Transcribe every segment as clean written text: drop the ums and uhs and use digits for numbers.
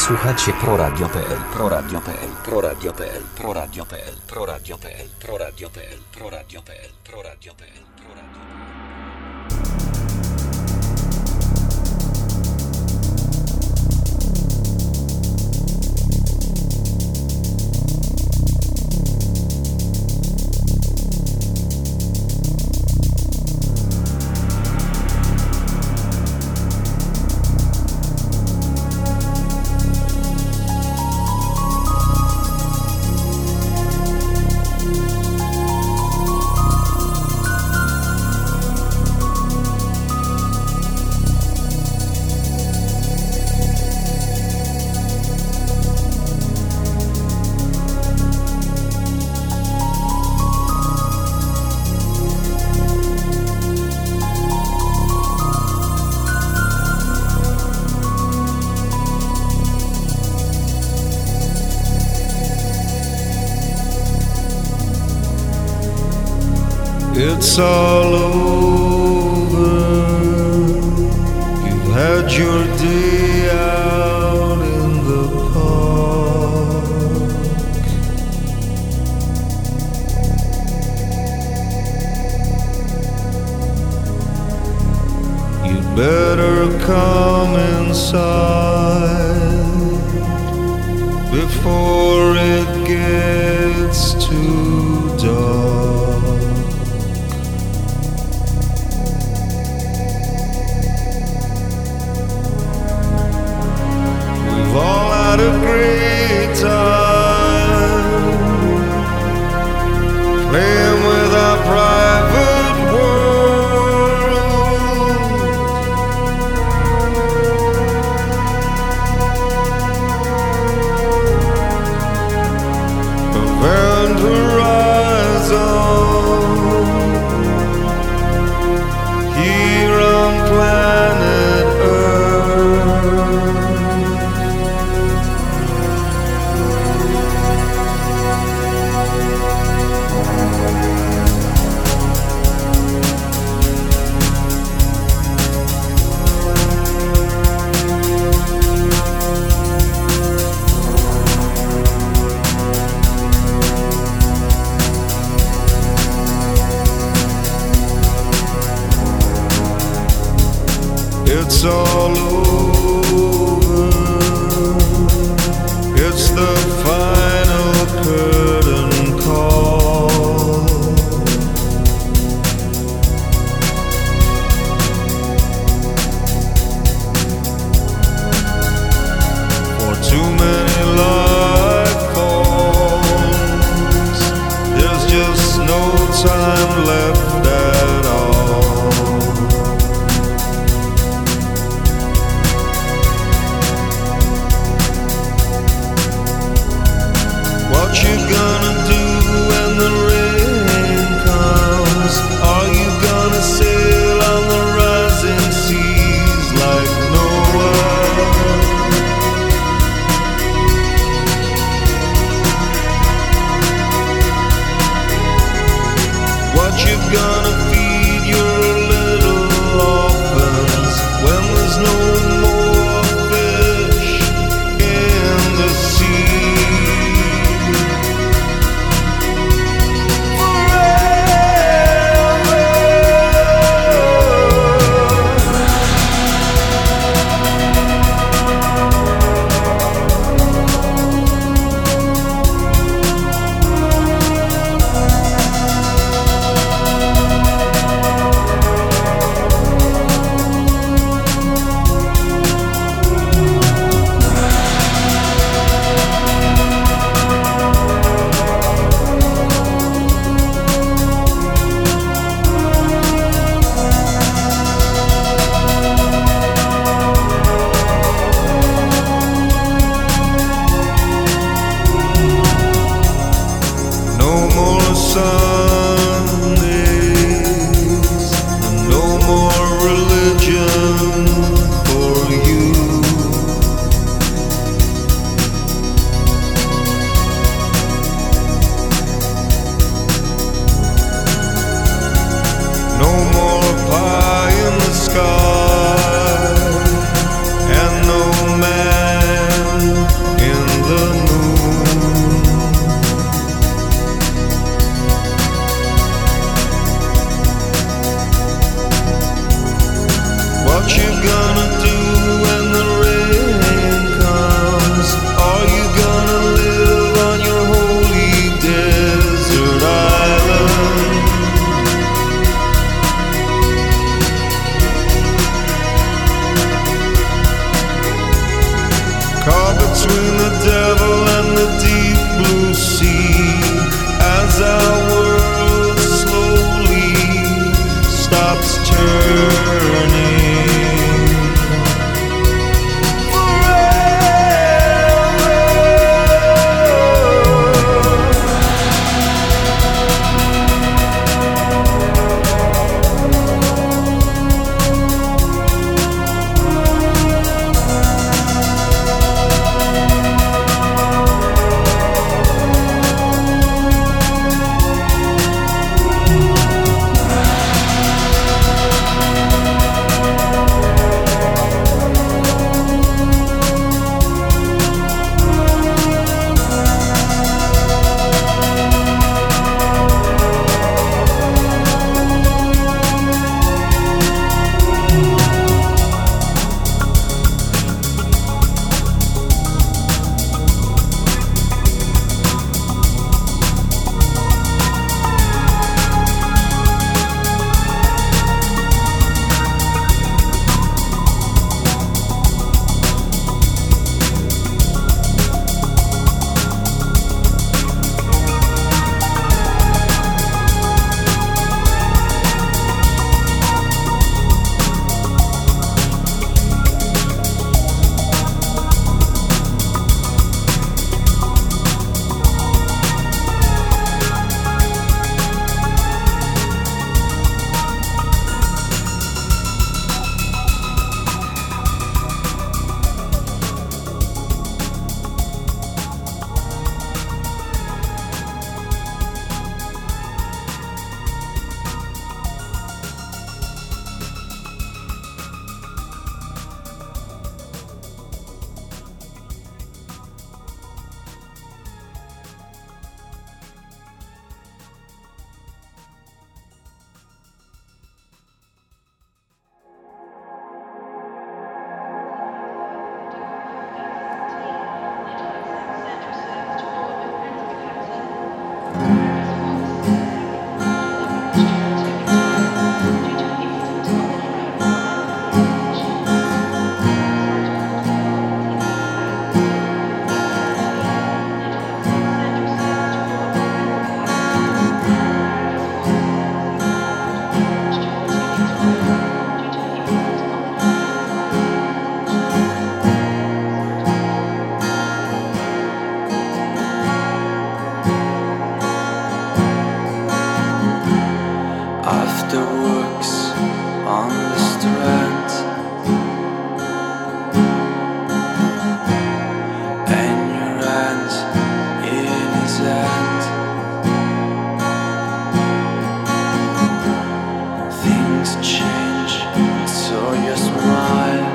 Słuchacie ProRadio.pl, ProRadio.pl, ProRadio.pl, ProRadio.pl, ProRadio.pl, ProRadio.pl, ProRadio.pl, ProRadio.pl, ProRadio.pl. It's all over. You've had your day out in the park. You'd better come inside before it gets too dark. We've all had a great time playing with our private world. Event horizon here on planet Earth. It's all over. It's the final curtain call. For too many life forms, there's just no time left at all. your smile.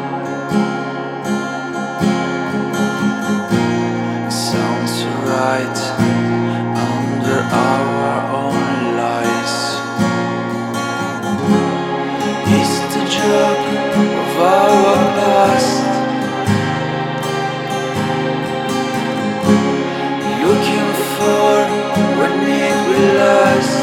Sounds right under our own lies. It's the joke of our past. Looking for when it will last.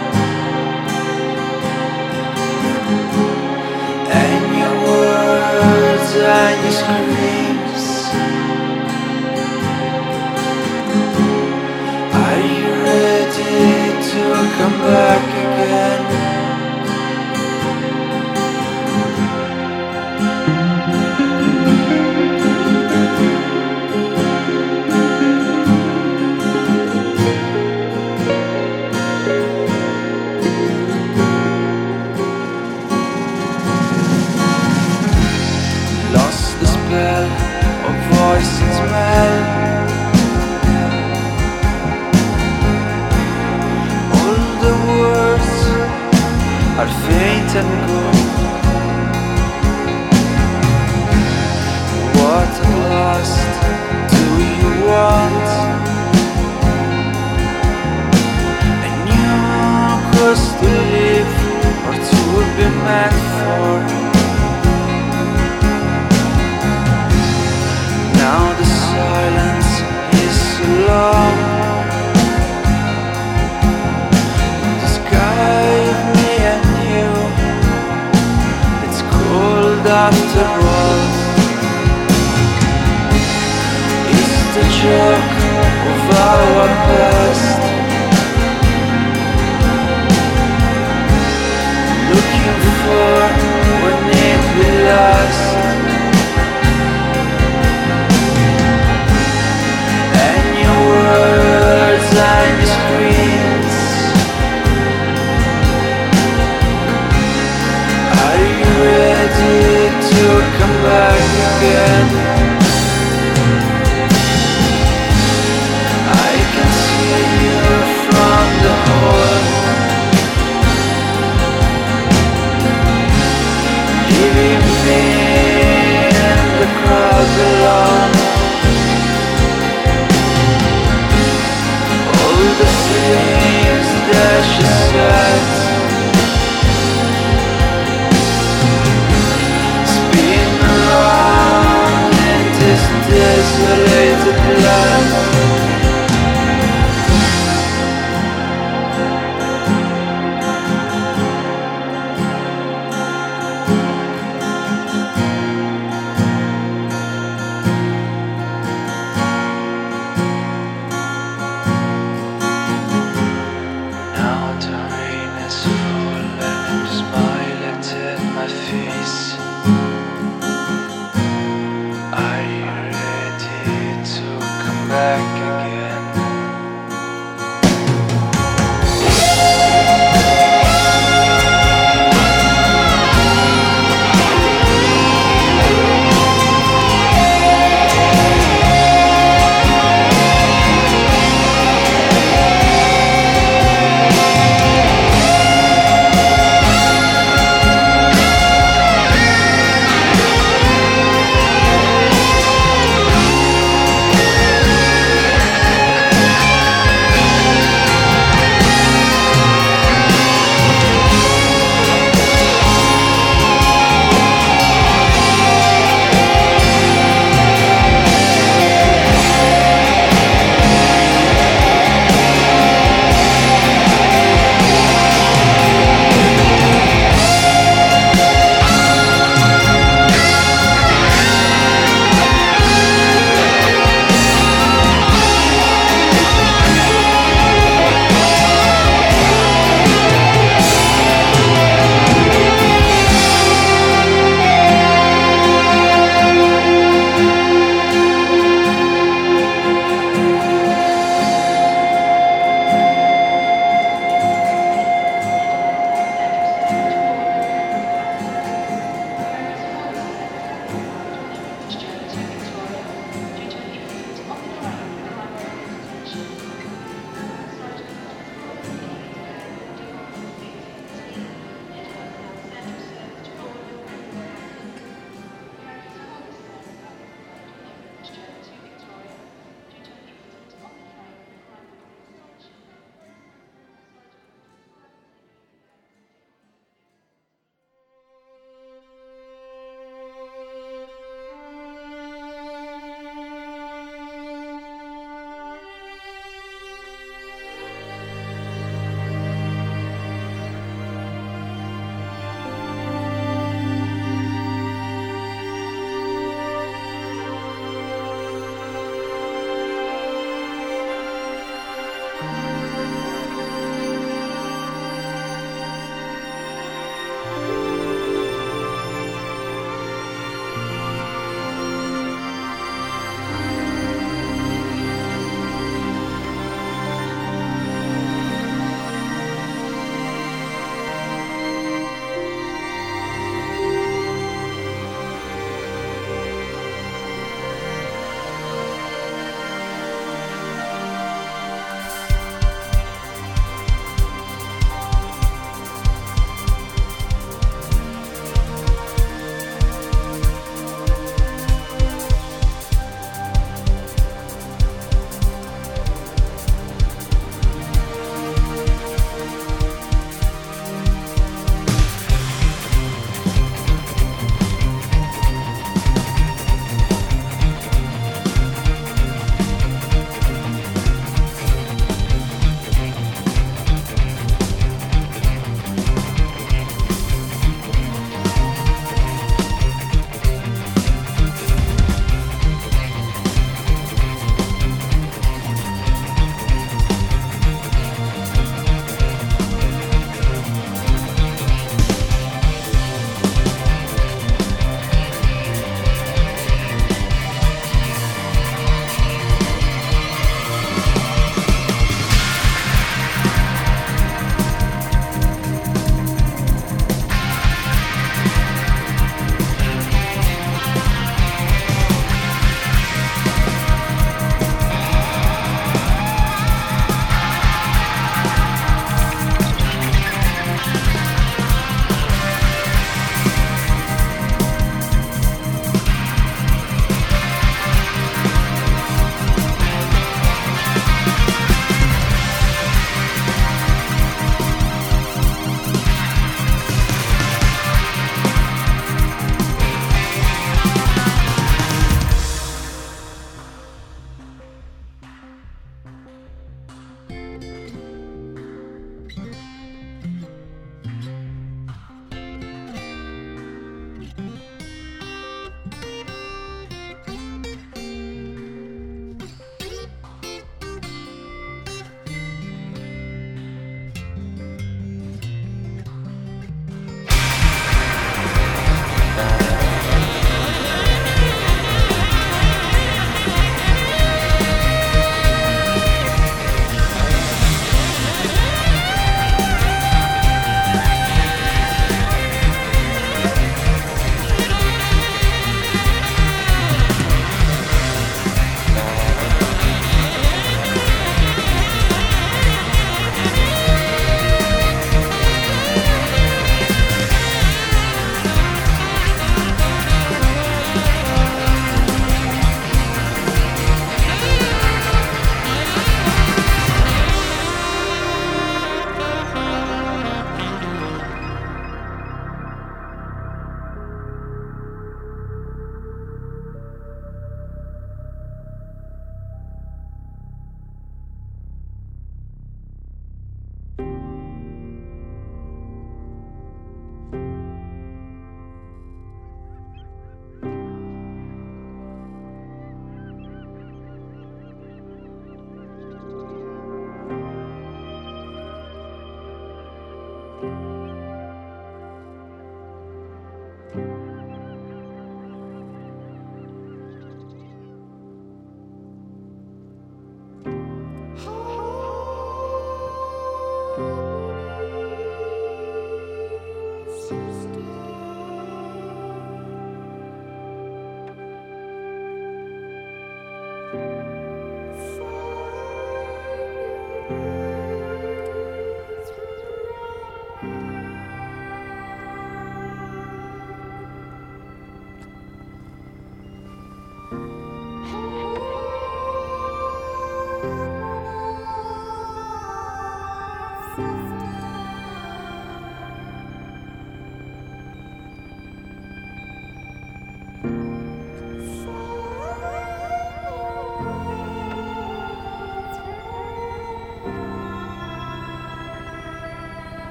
And your words and your screams. Are you ready to come back again? Lost the spell of voice and smell. All the words are faint and cold. What at last do you want? A new course to live or to be meant for? Now the silence is so long. The sky of me and you, it's cold after all. It's the joke of our past. Looking for when it will last. Words and your screams. Are you ready to come back again? I can see you from the hall, leaving me in the crowd alone. The things that she said, spin around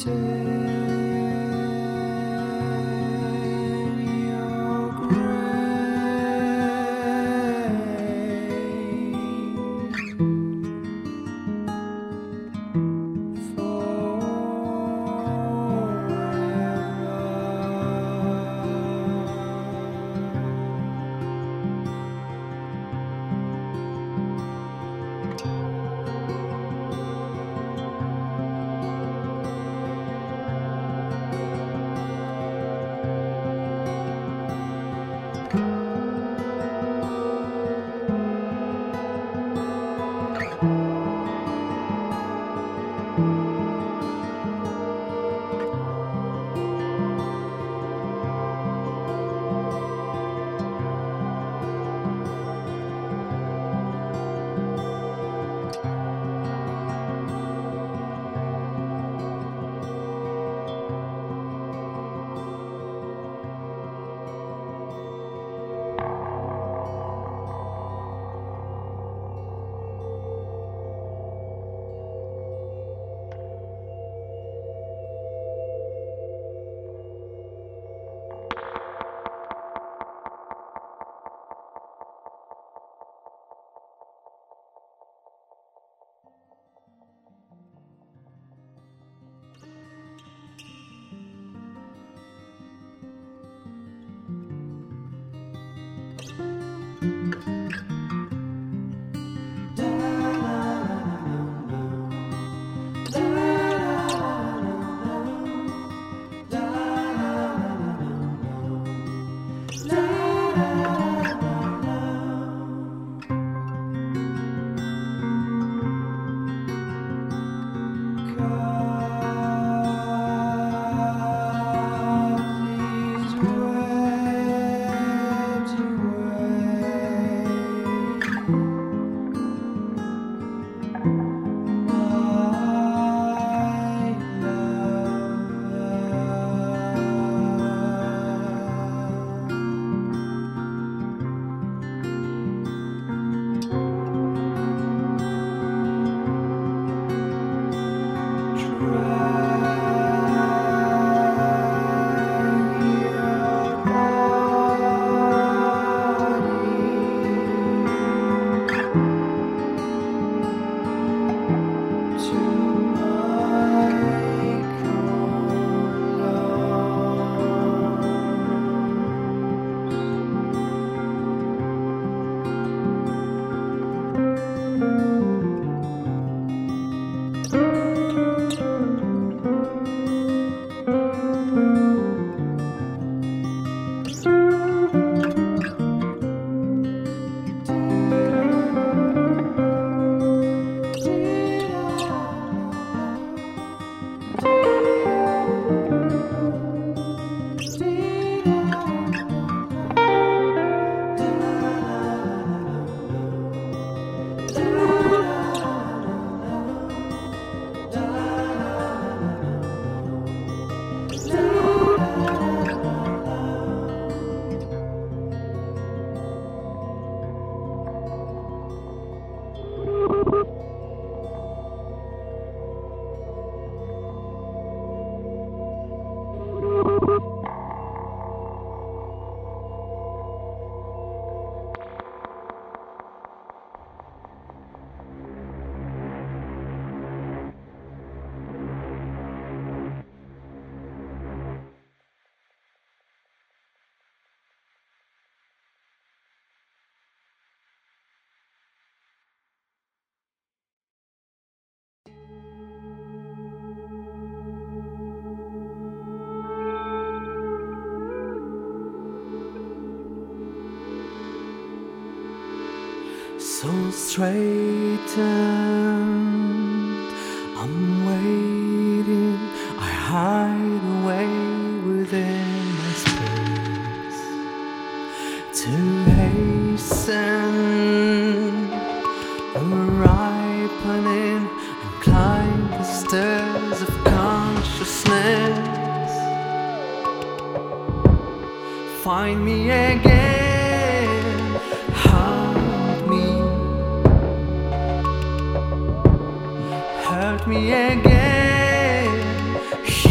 So straightened, I'm waiting, I hide away within my space to hasten the ripening and climb the stairs of consciousness. Find me again, haunt me, hurt me again,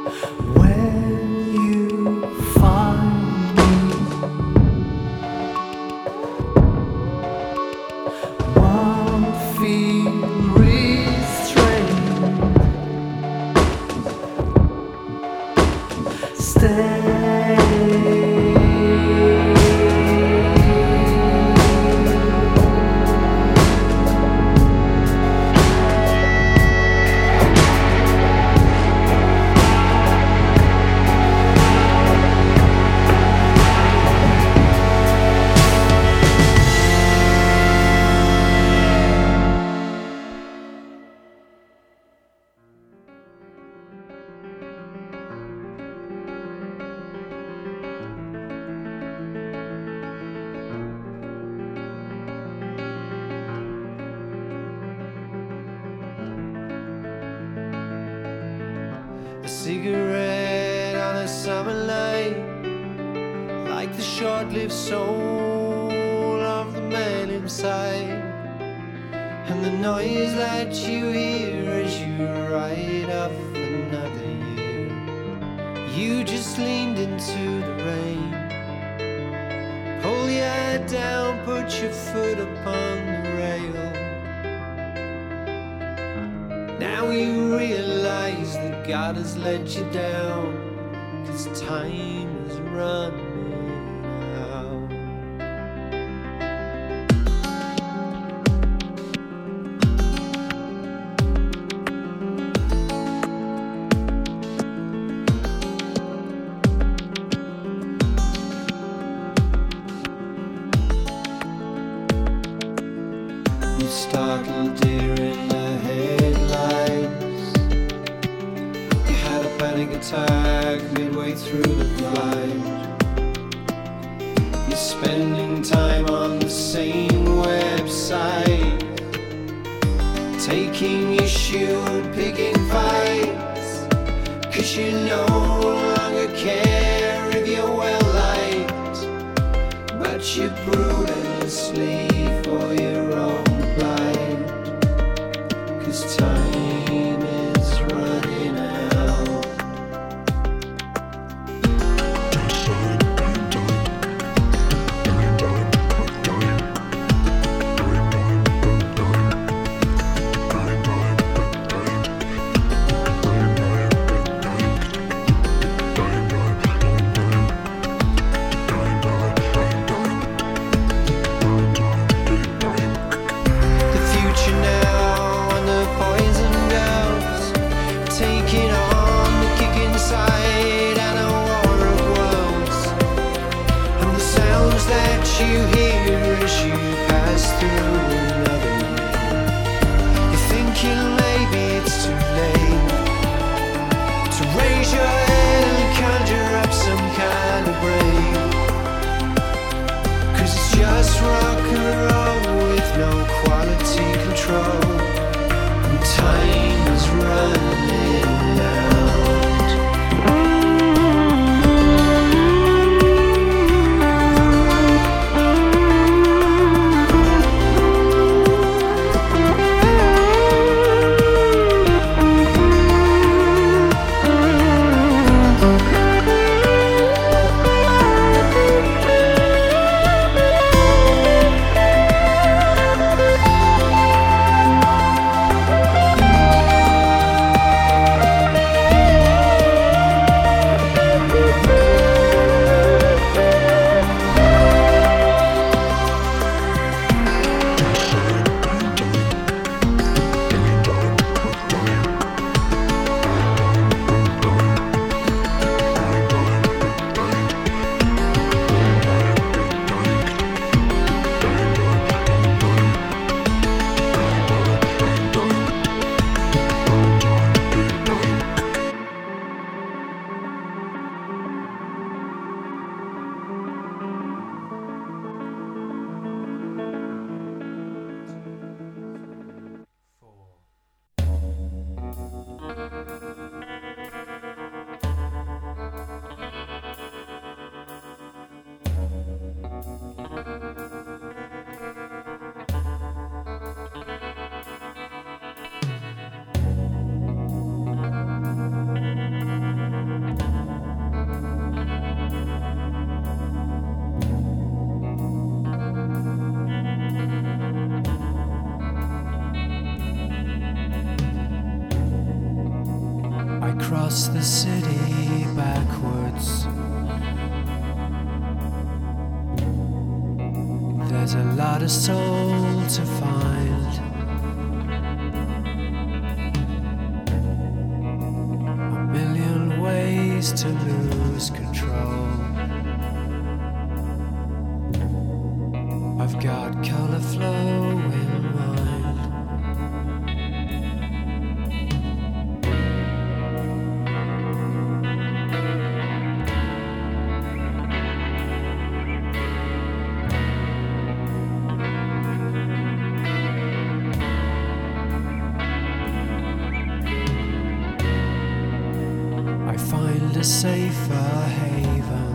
When you find me, won't feel restrained. Stay. A cigarette on a summer night, like the short-lived soul of the man inside, and the noise that you hear as you ride off another year. You just leaned into the rain. Pull your head down, put your foot upon the rail. Now you realize that God has let you down, 'cause time is running out. You startled deer in the headlights. You had a panic attack midway through the flight. You're spending time on the same website, taking issue and picking fights, 'cause you no longer care if you're well liked, but you brutally for your own plight, 'cause time is running out. The future now and the poison girls, taking on the kick inside and a war of worlds, and the sounds that you hear as you pass through another year. You're thinking maybe it's too late to raise your head and conjure up some kind of break, 'cause it's just rock and roll with no quality control, and time is running out. across the city backwards. There's a lot of soul to find. A million ways to lose control. I've got color flow in mind. I find a safer haven.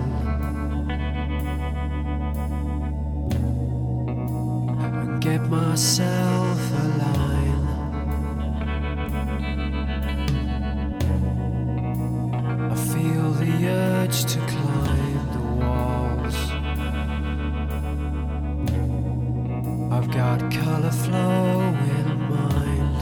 Get myself aligned. I feel the urge to climb the walls. I've got color flow in mind.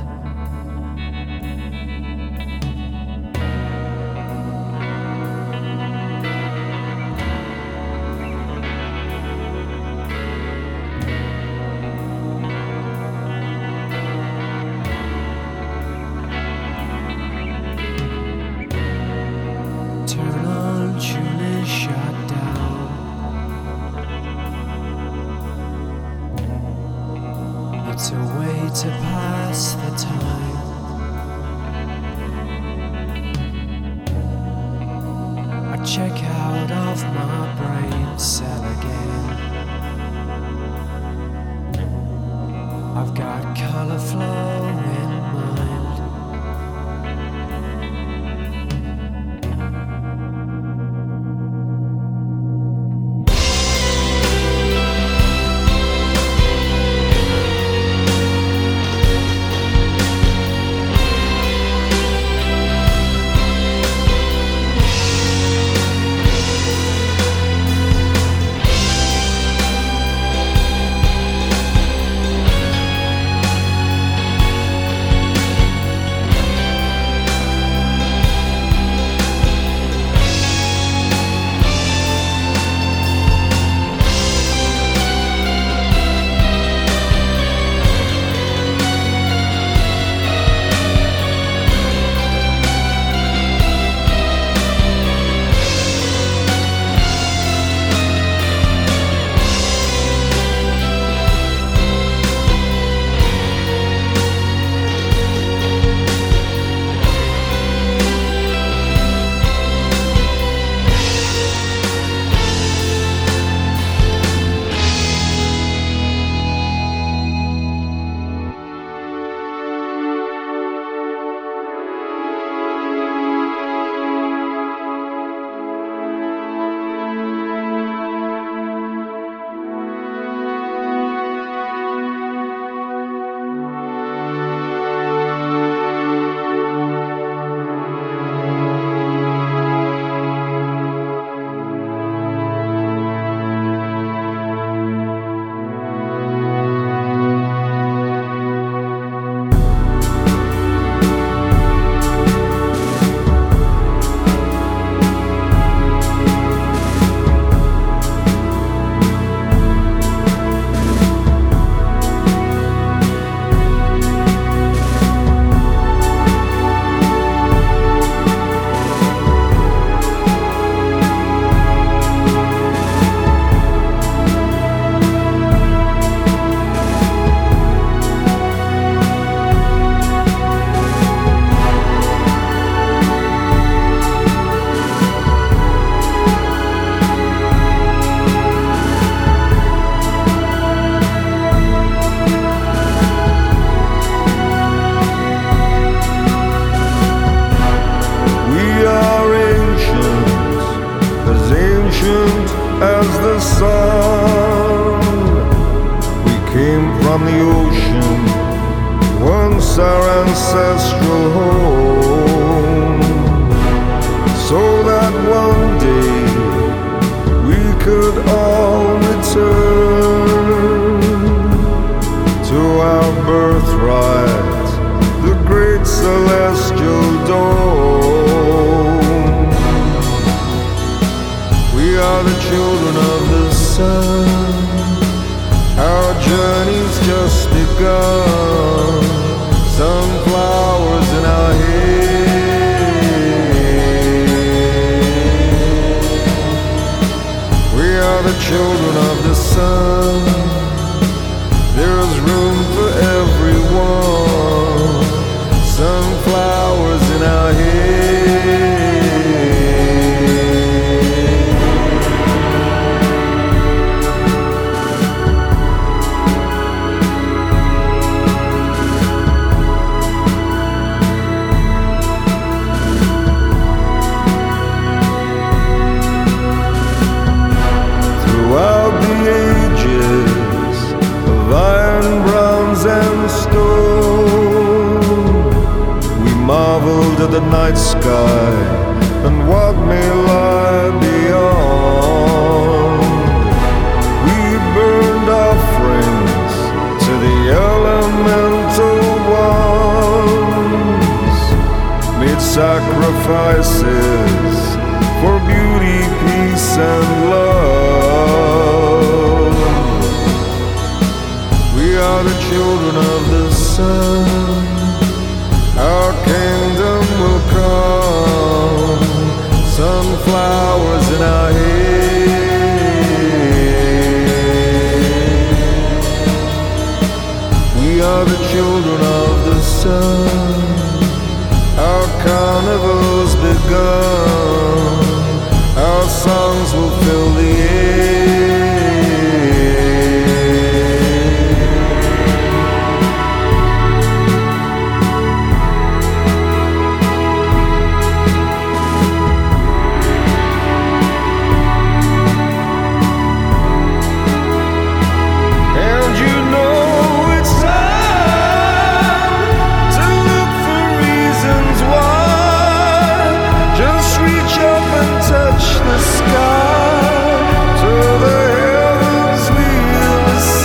Turn on, tune in, shut down. It's a way to pass the time. I check out of my brain cell again. I've got color flow in mind. As the sun, we came from the ocean, once our ancestral home, so that one day we could all return to our birthright, the great celestial dawn. sky and what may lie beyond. We burned offerings to the elemental ones, made sacrifices for beauty, peace, and love. We are the children of the sun. Our kingdom will come. Sunflowers in our hair. We are the children of the sun. Our carnival's begun. Our songs will fill the air. And you know it's time to look for reasons why. Just reach up and touch the sky. To the heavens we'll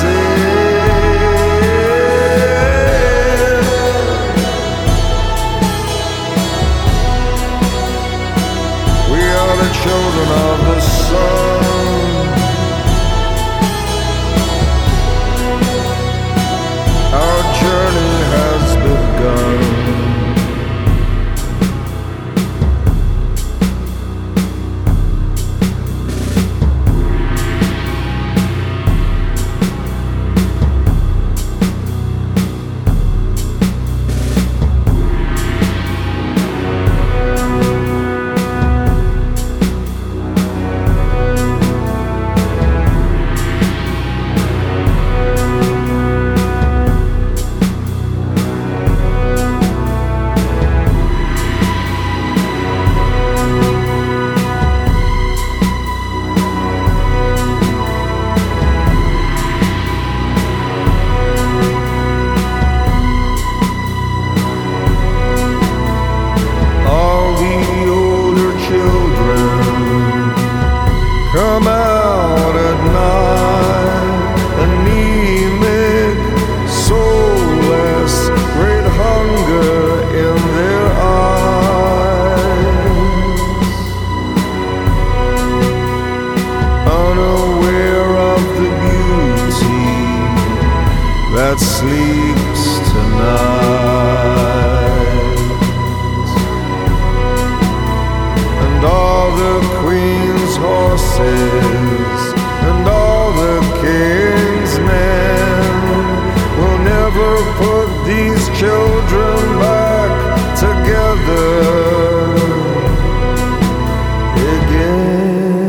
ascend. We are the children of the sun. Our journey has begun. All the older children come out at night, anemic, soulless, great hunger in their eyes, unaware of the beauty that sleeps tonight. And all the queen's horses and all the king's men will never put these children back together again.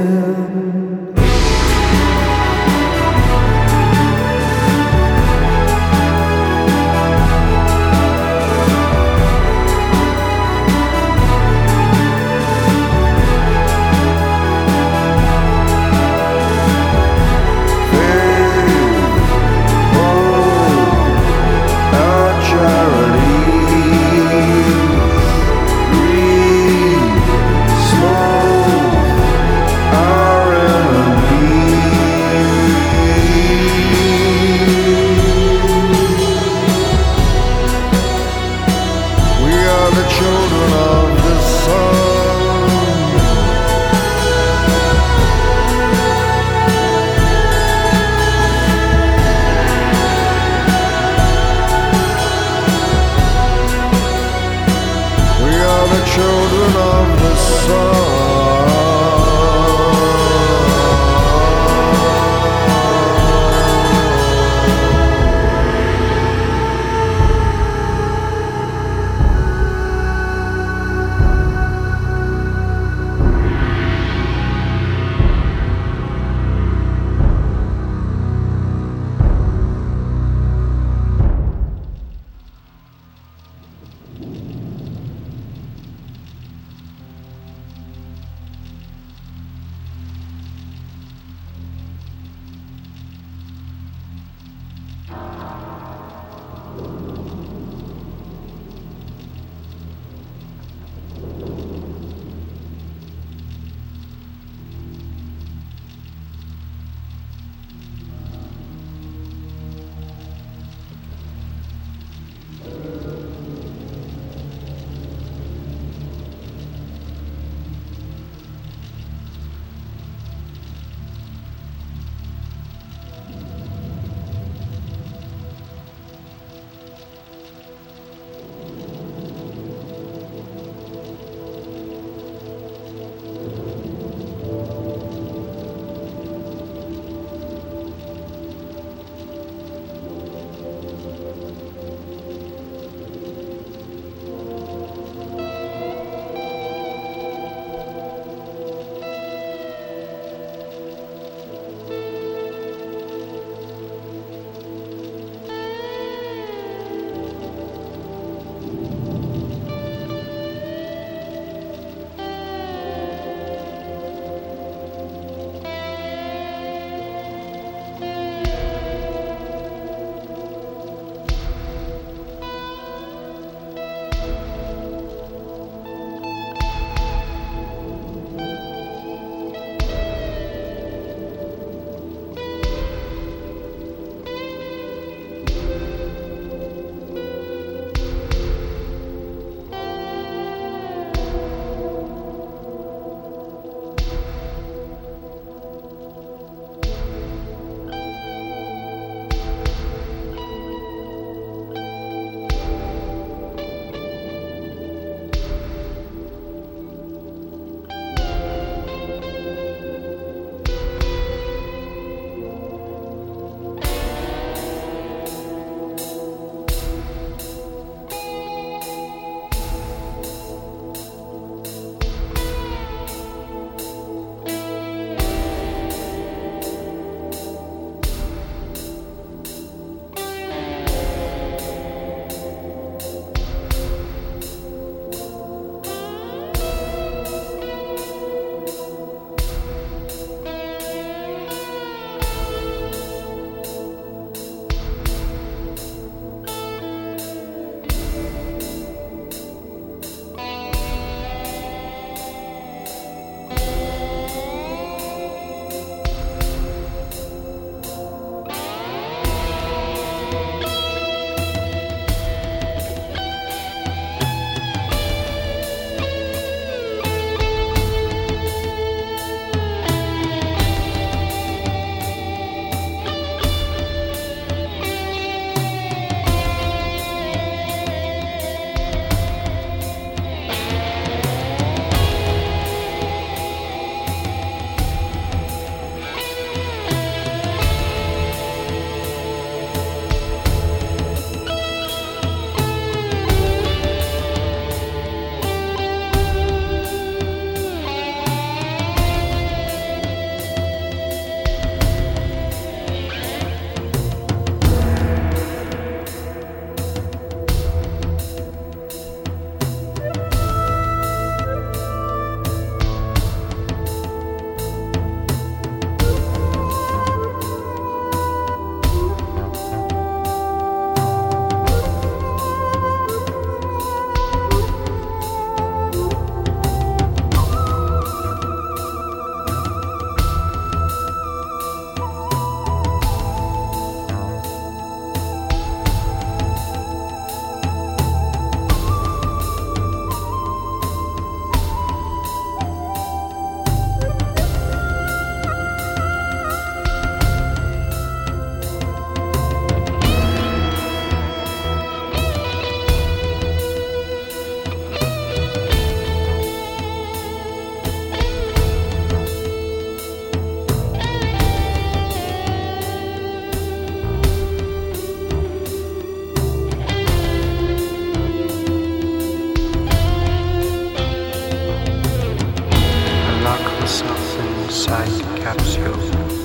Our charities, greed, smoke, our enemies. We are the children of the sun. We are the children of the sun. myself inside the capsule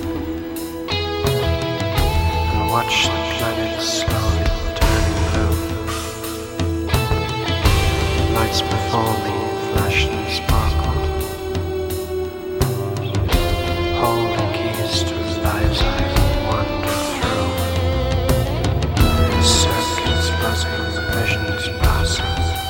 and watch the planet slowly turning blue. Lights before me flashed and sparkled, holding keys to lives I've wandered through. Circuits buzzing, visions passing.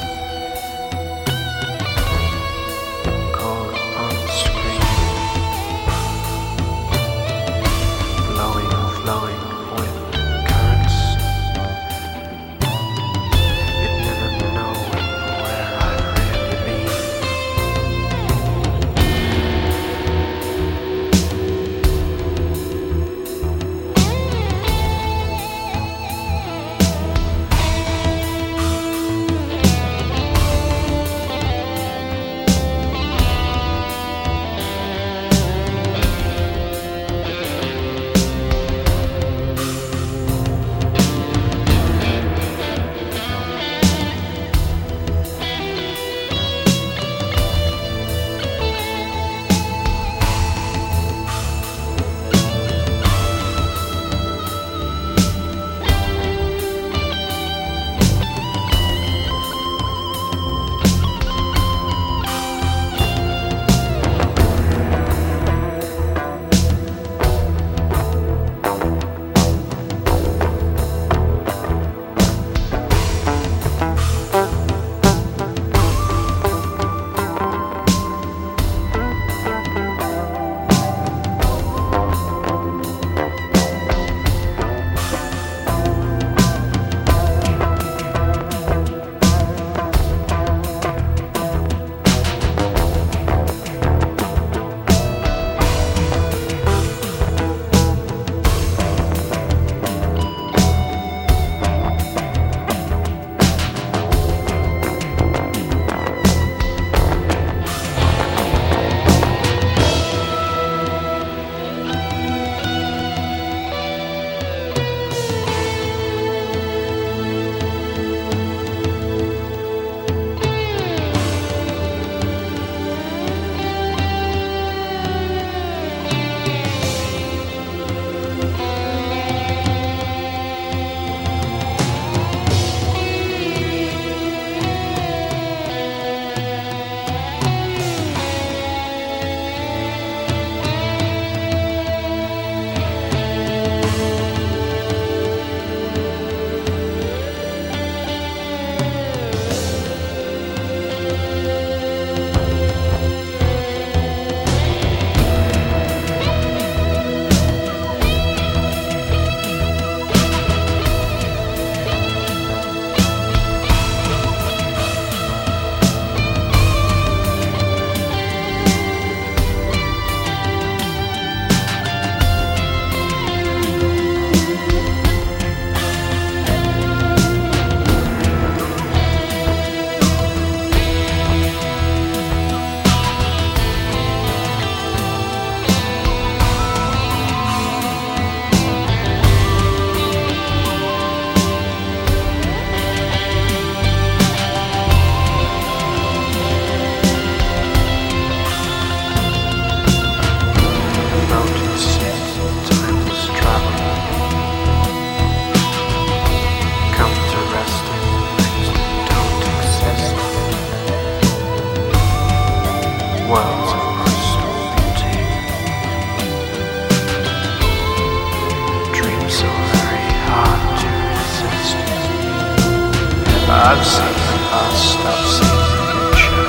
I've seen the past, I've seen the future.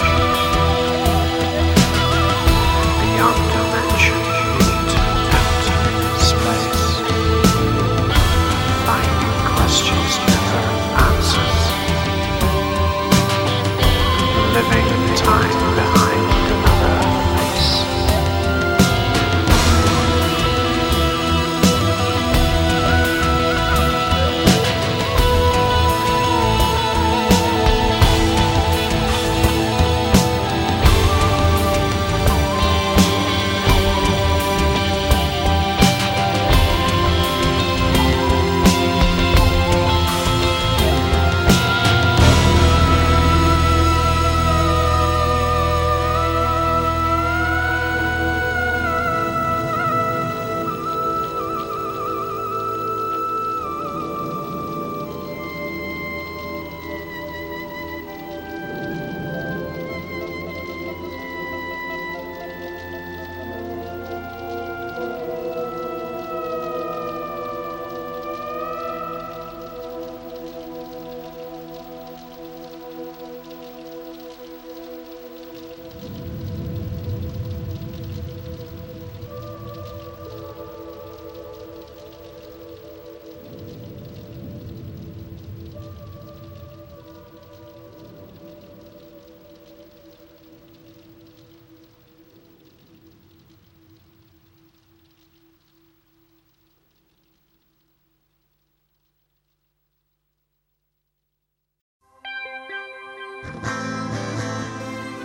Beyond dimension, into empty space. Finding questions, never answers. Living time behind another face.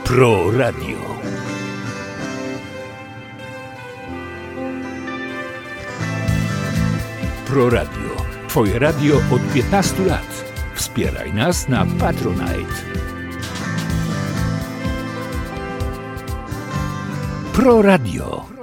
Pro Radio. Pro Radio. Twoje radio od 15 lat. Wspieraj nas na Patronite. Pro Radio.